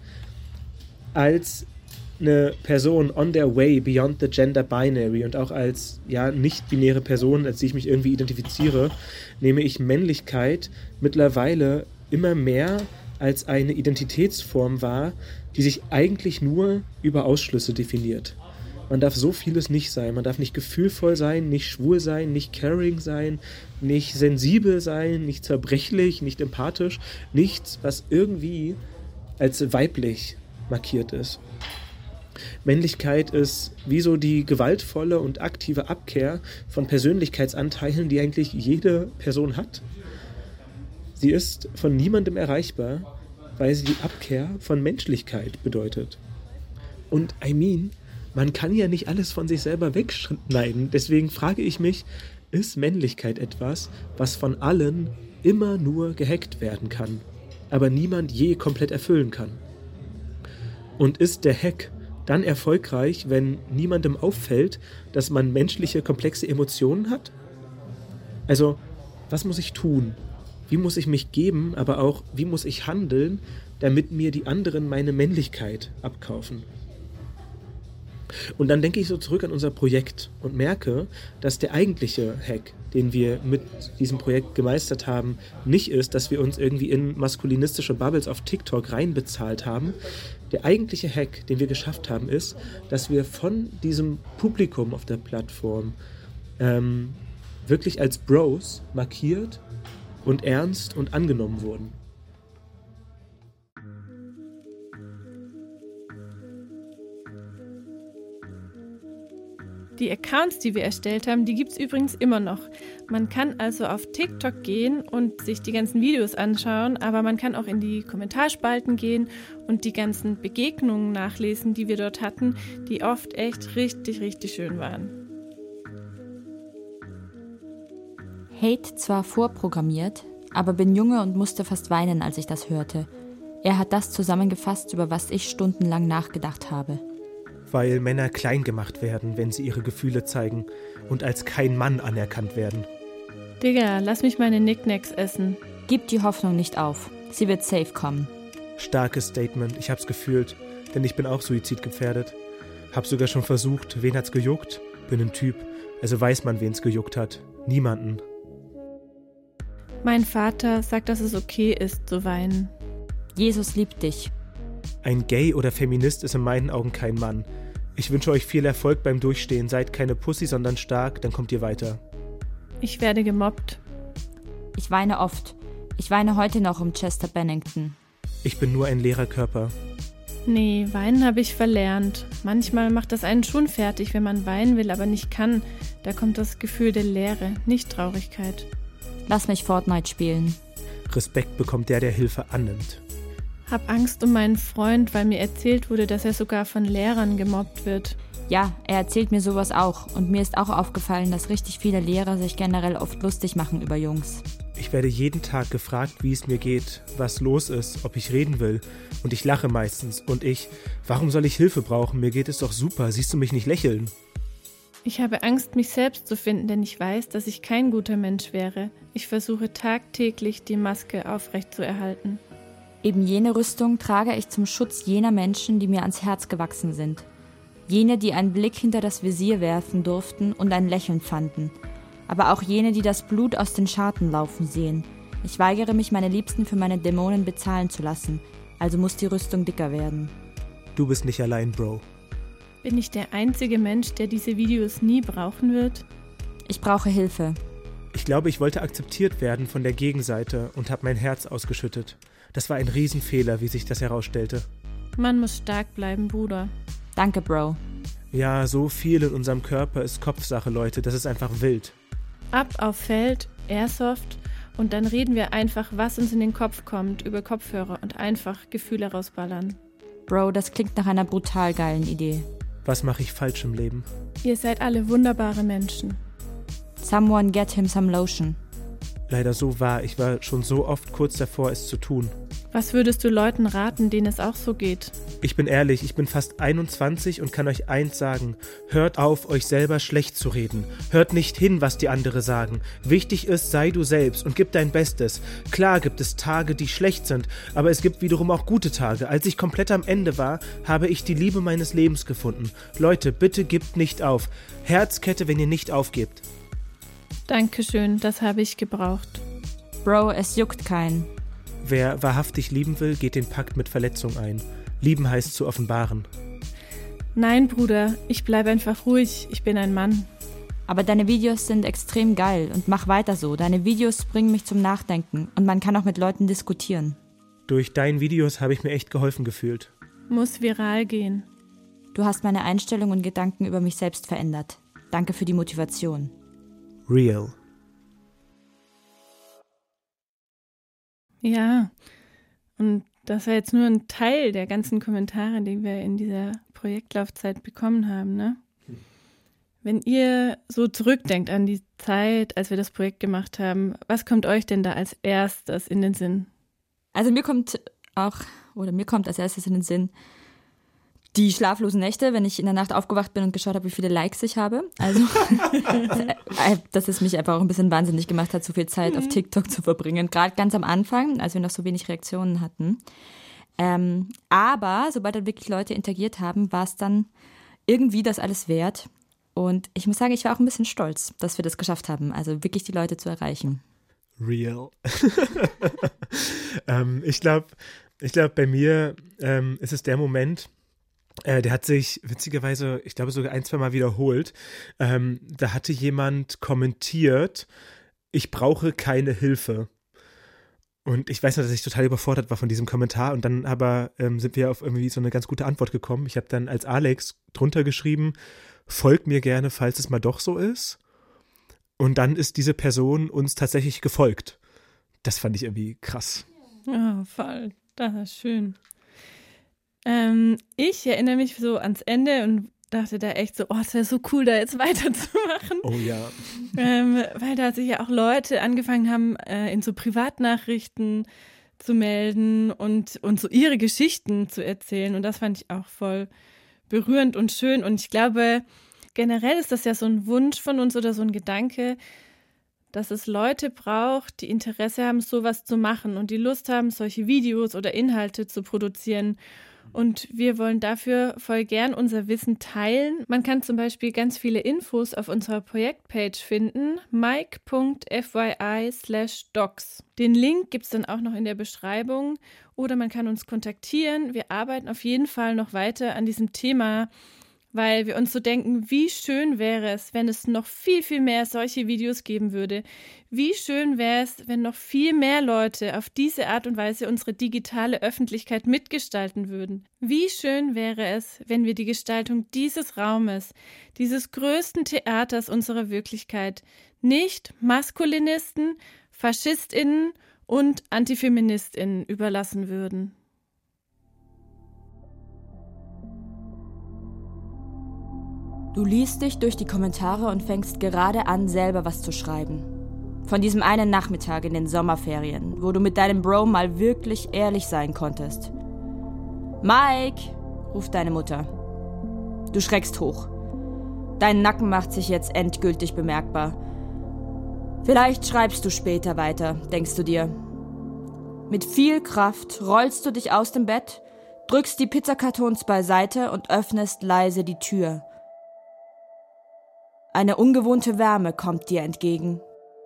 als eine Person on their way beyond the gender binary und auch als nicht-binäre Person, als die ich mich irgendwie identifiziere, nehme ich Männlichkeit mittlerweile immer mehr als eine Identitätsform wahr, die sich eigentlich nur über Ausschlüsse definiert. Man darf so vieles nicht sein. Man darf nicht gefühlvoll sein, nicht schwul sein, nicht caring sein, nicht sensibel sein, nicht zerbrechlich, nicht empathisch. Nichts, was irgendwie als weiblich markiert ist. Männlichkeit ist wie so die gewaltvolle und aktive Abkehr von Persönlichkeitsanteilen, die eigentlich jede Person hat. Sie ist von niemandem erreichbar, weil sie die Abkehr von Menschlichkeit bedeutet. Und man kann ja nicht alles von sich selber wegschneiden. Deswegen frage ich mich, ist Männlichkeit etwas, was von allen immer nur gehackt werden kann, aber niemand je komplett erfüllen kann? Und ist der Hack dann erfolgreich, wenn niemandem auffällt, dass man menschliche, komplexe Emotionen hat? Also, was muss ich tun? Wie muss ich mich geben, aber auch, wie muss ich handeln, damit mir die anderen meine Männlichkeit abkaufen? Und dann denke ich so zurück an unser Projekt und merke, dass der eigentliche Hack, den wir mit diesem Projekt gemeistert haben, nicht ist, dass wir uns irgendwie in maskulinistische Bubbles auf TikTok reinbezahlt haben. Der eigentliche Hack, den wir geschafft haben, ist, dass wir von diesem Publikum auf der Plattform wirklich als Bros markiert und ernst und angenommen wurden. Die Accounts, die wir erstellt haben, die gibt es übrigens immer noch. Man kann also auf TikTok gehen und sich die ganzen Videos anschauen, aber man kann auch in die Kommentarspalten gehen und die ganzen Begegnungen nachlesen, die wir dort hatten, die oft echt richtig, richtig schön waren. Hate zwar vorprogrammiert, aber bin Junge und musste fast weinen, als ich das hörte. Er hat das zusammengefasst, über was ich stundenlang nachgedacht habe. Weil Männer klein gemacht werden, wenn sie ihre Gefühle zeigen und als kein Mann anerkannt werden. Digga, lass mich meine Knickknacks essen. Gib die Hoffnung nicht auf. Sie wird safe kommen. Starkes Statement, ich hab's gefühlt, denn ich bin auch suizidgefährdet. Hab sogar schon versucht, wen hat's gejuckt? Bin ein Typ, also weiß man, wen's gejuckt hat. Niemanden. Mein Vater sagt, dass es okay ist, zu weinen. Jesus liebt dich. Ein Gay oder Feminist ist in meinen Augen kein Mann. Ich wünsche euch viel Erfolg beim Durchstehen. Seid keine Pussy, sondern stark, dann kommt ihr weiter. Ich werde gemobbt. Ich weine oft. Ich weine heute noch um Chester Bennington. Ich bin nur ein leerer Körper. Nee, weinen habe ich verlernt. Manchmal macht das einen schon fertig, wenn man weinen will, aber nicht kann. Da kommt das Gefühl der Leere, nicht Traurigkeit. Lass mich Fortnite spielen. Respekt bekommt der Hilfe annimmt. Hab Angst um meinen Freund, weil mir erzählt wurde, dass er sogar von Lehrern gemobbt wird. Ja, er erzählt mir sowas auch. Und mir ist auch aufgefallen, dass richtig viele Lehrer sich generell oft lustig machen über Jungs. Ich werde jeden Tag gefragt, wie es mir geht, was los ist, ob ich reden will. Und ich lache meistens. Und warum soll ich Hilfe brauchen? Mir geht es doch super. Siehst du mich nicht lächeln? Ich habe Angst, mich selbst zu finden, denn ich weiß, dass ich kein guter Mensch wäre. Ich versuche tagtäglich, die Maske aufrechtzuerhalten. Eben jene Rüstung trage ich zum Schutz jener Menschen, die mir ans Herz gewachsen sind. Jene, die einen Blick hinter das Visier werfen durften und ein Lächeln fanden. Aber auch jene, die das Blut aus den Scharten laufen sehen. Ich weigere mich, meine Liebsten für meine Dämonen bezahlen zu lassen. Also muss die Rüstung dicker werden. Du bist nicht allein, Bro. Bin ich der einzige Mensch, der diese Videos nie brauchen wird? Ich brauche Hilfe. Ich glaube, ich wollte akzeptiert werden von der Gegenseite und habe mein Herz ausgeschüttet. Das war ein Riesenfehler, wie sich das herausstellte. Man muss stark bleiben, Bruder. Danke, Bro. Ja, so viel in unserem Körper ist Kopfsache, Leute. Das ist einfach wild. Ab auf Feld, Airsoft und dann reden wir einfach, was uns in den Kopf kommt, über Kopfhörer und einfach Gefühle rausballern. Bro, das klingt nach einer brutal geilen Idee. Was mache ich falsch im Leben? Ihr seid alle wunderbare Menschen. Someone get him some lotion. Leider so wahr. Ich war schon so oft kurz davor, es zu tun. Was würdest du Leuten raten, denen es auch so geht? Ich bin ehrlich, ich bin fast 21 und kann euch eins sagen. Hört auf, euch selber schlecht zu reden. Hört nicht hin, was die anderen sagen. Wichtig ist, sei du selbst und gib dein Bestes. Klar gibt es Tage, die schlecht sind, aber es gibt wiederum auch gute Tage. Als ich komplett am Ende war, habe ich die Liebe meines Lebens gefunden. Leute, bitte gebt nicht auf. Herzkette, wenn ihr nicht aufgebt. Dankeschön, das habe ich gebraucht. Bro, es juckt keinen. Wer wahrhaftig lieben will, geht den Pakt mit Verletzung ein. Lieben heißt zu offenbaren. Nein, Bruder, ich bleibe einfach ruhig. Ich bin ein Mann. Aber deine Videos sind extrem geil und mach weiter so. Deine Videos bringen mich zum Nachdenken und man kann auch mit Leuten diskutieren. Durch deine Videos habe ich mir echt geholfen gefühlt. Muss viral gehen. Du hast meine Einstellung und Gedanken über mich selbst verändert. Danke für die Motivation. Real. Ja, und das war jetzt nur ein Teil der ganzen Kommentare, die wir in dieser Projektlaufzeit bekommen haben, ne? Wenn ihr so zurückdenkt an die Zeit, als wir das Projekt gemacht haben, was kommt euch denn da als erstes in den Sinn? Also mir kommt als erstes in den Sinn, die schlaflosen Nächte, wenn ich in der Nacht aufgewacht bin und geschaut habe, wie viele Likes ich habe. Also, dass es mich einfach auch ein bisschen wahnsinnig gemacht hat, so viel Zeit auf TikTok zu verbringen. Gerade ganz am Anfang, als wir noch so wenig Reaktionen hatten. Aber sobald dann wirklich Leute interagiert haben, war es dann irgendwie das alles wert. Und ich muss sagen, ich war auch ein bisschen stolz, dass wir das geschafft haben. Also wirklich die Leute zu erreichen. Real. Ich glaube, bei mir ist es der Moment, der hat sich witzigerweise, ich glaube sogar 1-2 Mal wiederholt. Da hatte jemand kommentiert, ich brauche keine Hilfe. Und ich weiß noch, dass ich total überfordert war von diesem Kommentar. Und dann aber sind wir auf irgendwie so eine ganz gute Antwort gekommen. Ich habe dann als Alex drunter geschrieben, folgt mir gerne, falls es mal doch so ist. Und dann ist diese Person uns tatsächlich gefolgt. Das fand ich irgendwie krass. Oh, voll. Das ist schön. Ich erinnere mich so ans Ende und dachte da echt so, es wäre so cool, da jetzt weiterzumachen. Oh ja. Weil da sich ja auch Leute angefangen haben, in so Privatnachrichten zu melden und so ihre Geschichten zu erzählen. Und das fand ich auch voll berührend und schön. Und ich glaube, generell ist das ja so ein Wunsch von uns oder so ein Gedanke, dass es Leute braucht, die Interesse haben, sowas zu machen und die Lust haben, solche Videos oder Inhalte zu produzieren. Und wir wollen dafür voll gern unser Wissen teilen. Man kann zum Beispiel ganz viele Infos auf unserer Projektpage finden, mike.fyi/docs. Den Link gibt es dann auch noch in der Beschreibung oder man kann uns kontaktieren. Wir arbeiten auf jeden Fall noch weiter an diesem Thema, weil wir uns so denken, wie schön wäre es, wenn es noch viel, viel mehr solche Videos geben würde. Wie schön wäre es, wenn noch viel mehr Leute auf diese Art und Weise unsere digitale Öffentlichkeit mitgestalten würden. Wie schön wäre es, wenn wir die Gestaltung dieses Raumes, dieses größten Theaters unserer Wirklichkeit, nicht Maskulinisten, FaschistInnen und AntifeministInnen überlassen würden. Du liest dich durch die Kommentare und fängst gerade an, selber was zu schreiben. Von diesem einen Nachmittag in den Sommerferien, wo du mit deinem Bro mal wirklich ehrlich sein konntest. Mike, ruft deine Mutter. Du schreckst hoch. Dein Nacken macht sich jetzt endgültig bemerkbar. Vielleicht schreibst du später weiter, denkst du dir. Mit viel Kraft rollst du dich aus dem Bett, drückst die Pizzakartons beiseite und öffnest leise die Tür. Eine ungewohnte Wärme kommt dir entgegen.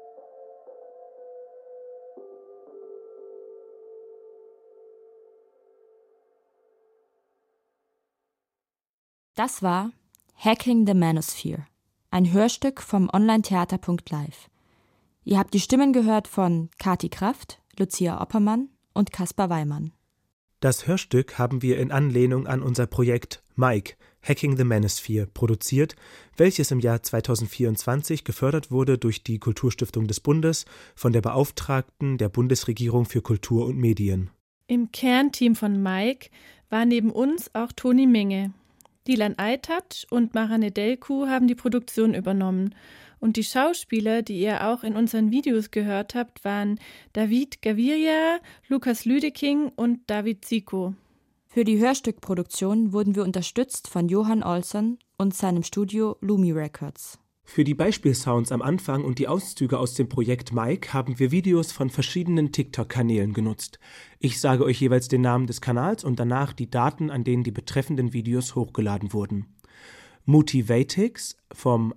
Das war Hacking the Manosphere, ein Hörstück vom Online-Theater.live. Ihr habt die Stimmen gehört von Kati Kraft, Lucia Oppermann und Kaspar Weimann. Das Hörstück haben wir in Anlehnung an unser Projekt Mike, Hacking the Manosphere, produziert, welches im Jahr 2024 gefördert wurde durch die Kulturstiftung des Bundes von der Beauftragten der Bundesregierung für Kultur und Medien. Im Kernteam von Mike war neben uns auch Toni Menge. Dilan Aytac und Mara Nedelku haben die Produktion übernommen. Und die Schauspieler, die ihr auch in unseren Videos gehört habt, waren David Gaviria, Lukas Lüdeking und David Zico. Für die Hörstückproduktion wurden wir unterstützt von Johann Olsson und seinem Studio Lumi Records. Für die Beispielsounds am Anfang und die Auszüge aus dem Projekt Mike haben wir Videos von verschiedenen TikTok-Kanälen genutzt. Ich sage euch jeweils den Namen des Kanals und danach die Daten, an denen die betreffenden Videos hochgeladen wurden. Motivatix vom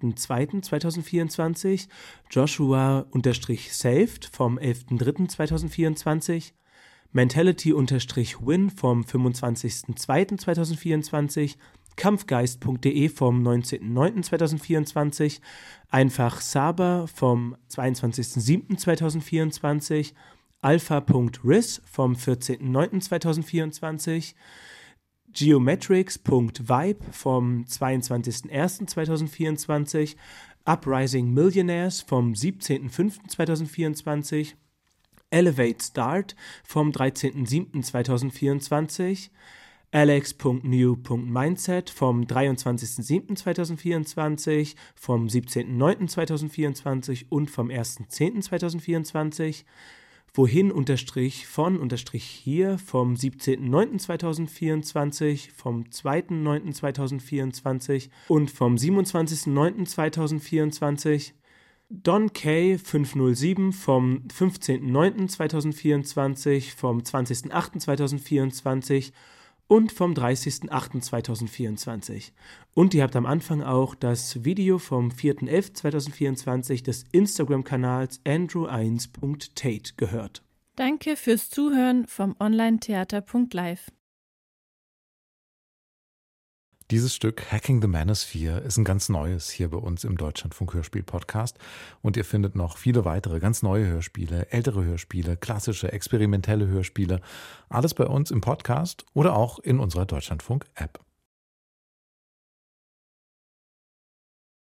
8.2.2024, Joshua_Saved vom 11.3.2024, Mentality_Win vom 25.2.2024, Kampfgeist.de vom 19.9.2024, Einfach Saber vom 22.7.2024, Alpha.Riz vom 14.9.2024, Geometrics.vibe vom 22.01.2024, Uprising Millionaires vom 17.05.2024, Elevate Start vom 13.07.2024, Alex.new.mindset vom 23.07.2024, vom 17.09.2024 und vom 1.10.2024, Wohin_von_hier vom 17.09.2024, vom 2.09.2024 und vom 27.09.2024, Don K 507 vom 15.09.2024, vom 20.08.2024 und vom 30.08.2024. Und ihr habt am Anfang auch das Video vom 4.11.2024 des Instagram-Kanals andrew1.tate gehört. Danke fürs Zuhören vom Online-Theater.live. Dieses Stück Hacking the Manosphere ist ein ganz neues hier bei uns im Deutschlandfunk Hörspiel-Podcast und ihr findet noch viele weitere ganz neue Hörspiele, ältere Hörspiele, klassische, experimentelle Hörspiele, alles bei uns im Podcast oder auch in unserer Deutschlandfunk-App.